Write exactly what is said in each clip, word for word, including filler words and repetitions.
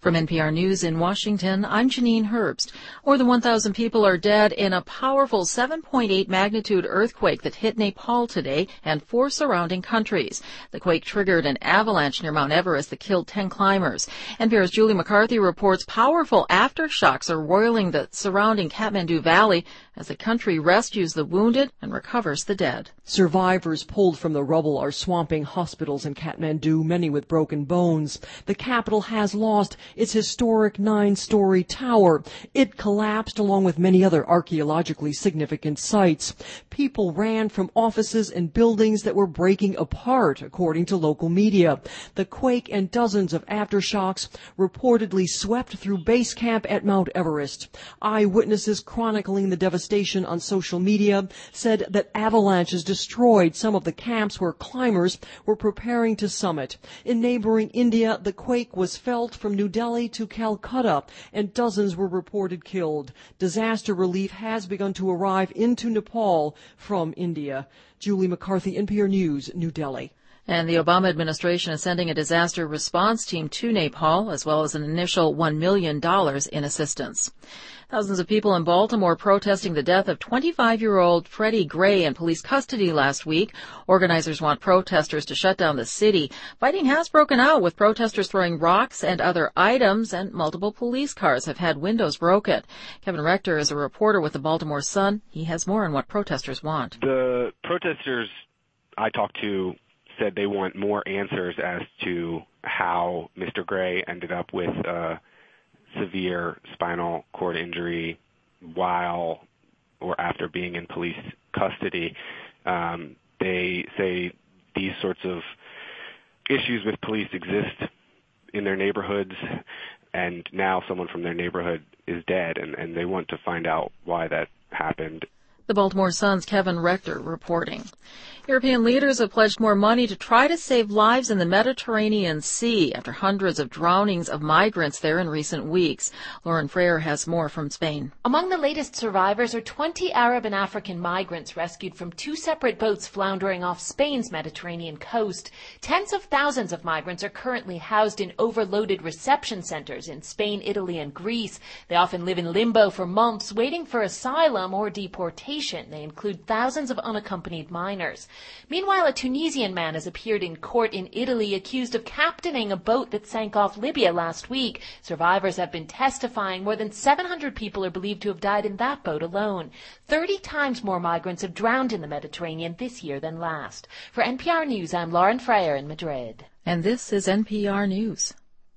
From N P R News in Washington, I'm Janine Herbst. More than one thousand people are dead in a powerful seven point eight magnitude earthquake that hit Nepal today and four surrounding countries. The quake triggered an avalanche near Mount Everest that killed ten climbers. N P R's Julie McCarthy reports powerful aftershocks are roiling the surrounding Kathmandu Valley as the country rescues the wounded and recovers the dead. Survivors pulled from the rubble are swamping hospitals in Kathmandu, many with broken bones. The capital has lost its historic nine-story tower. It collapsed along with many other archaeologically significant sites. People ran from offices and buildings that were breaking apart, according to local media. The quake and dozens of aftershocks reportedly swept through base camp at Mount Everest. Eyewitnesses chronicling the devastation on social media said that avalanches destroyed some of the camps where climbers were preparing to summit. In neighboring India, the quake was felt from New Delhi to Calcutta, and dozens were reported killed. Disaster relief has begun to arrive into Nepal from India. Julie McCarthy, N P R News, New Delhi. And the Obama administration is sending a disaster response team to Nepal, as well as an initial one million dollars in assistance. Thousands of people in Baltimore protesting the death of twenty-five-year-old Freddie Gray in police custody last week. Organizers want protesters to shut down the city. Fighting has broken out, with protesters throwing rocks and other items, and multiple police cars have had windows broken. Kevin Rector is a reporter with the Baltimore Sun. He has more on what protesters want. The protesters I talked to said they want more answers as to how Mister Gray ended up with uh severe spinal cord injury while or after being in police custody. Um, they say these sorts of issues with police exist in their neighborhoods, and now someone from their neighborhood is dead, and, and they want to find out why that happened. The Baltimore Sun's Kevin Rector reporting. European leaders have pledged more money to try to save lives in the Mediterranean Sea after hundreds of drownings of migrants there in recent weeks. Lauren Freire has more from Spain. Among the latest survivors are twenty Arab and African migrants rescued from two separate boats floundering off Spain's Mediterranean coast. Tens of thousands of migrants are currently housed in overloaded reception centers in Spain, Italy, and Greece. They often live in limbo for months, waiting for asylum or deportation. They include thousands of unaccompanied minors. Meanwhile, a Tunisian man has appeared in court in Italy accused of captaining a boat that sank off Libya last week. Survivors have been testifying. More than seven hundred people are believed to have died in that boat alone. thirty times more migrants have drowned in the Mediterranean this year than last. For N P R News, I'm Lauren Freire in Madrid. And this is N P R News.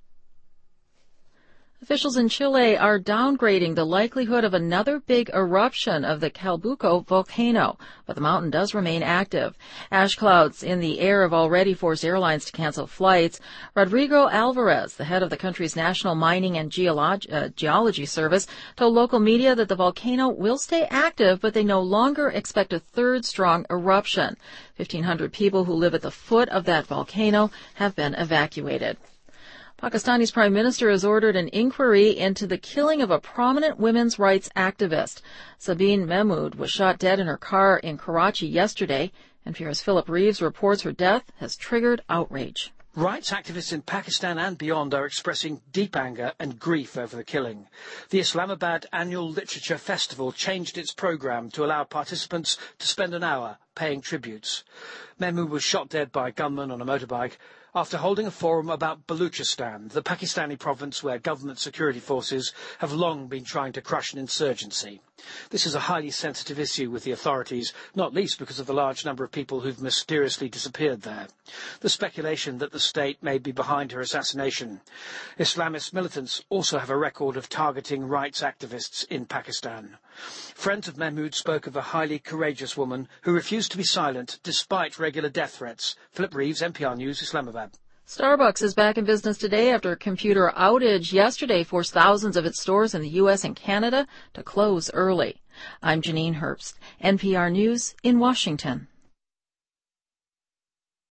Officials in Chile are downgrading the likelihood of another big eruption of the Calbuco volcano, but the mountain does remain active. Ash clouds in the air have already forced airlines to cancel flights. Rodrigo Alvarez, the head of the country's National Mining and Geolog- uh, Geology Service, told local media that the volcano will stay active, but they no longer expect a third strong eruption. fifteen hundred people who live at the foot of that volcano have been evacuated. Pakistani's prime minister has ordered an inquiry into the killing of a prominent women's rights activist. Sabine Mahmood was shot dead in her car in Karachi yesterday. N P R's Philip Reeves reports her death has triggered outrage. Rights activists in Pakistan and beyond are expressing deep anger and grief over the killing. The Islamabad Annual Literature Festival changed its programme to allow participants to spend an hour paying tributes. Mahmood was shot dead by a gunman on a motorbike after holding a forum about Baluchistan, the Pakistani province where government security forces have long been trying to crush an insurgency. This is a highly sensitive issue with the authorities, not least because of the large number of people who've mysteriously disappeared there. The speculation that the state may be behind her assassination. Islamist militants also have a record of targeting rights activists in Pakistan. Friends of Mahmood spoke of a highly courageous woman who refused to be silent despite regular death threats. Philip Reeves, N P R News, Islamabad. Starbucks is back in business today after a computer outage yesterday forced thousands of its stores in the U S and Canada to close early. I'm Janine Herbst, N P R News in Washington.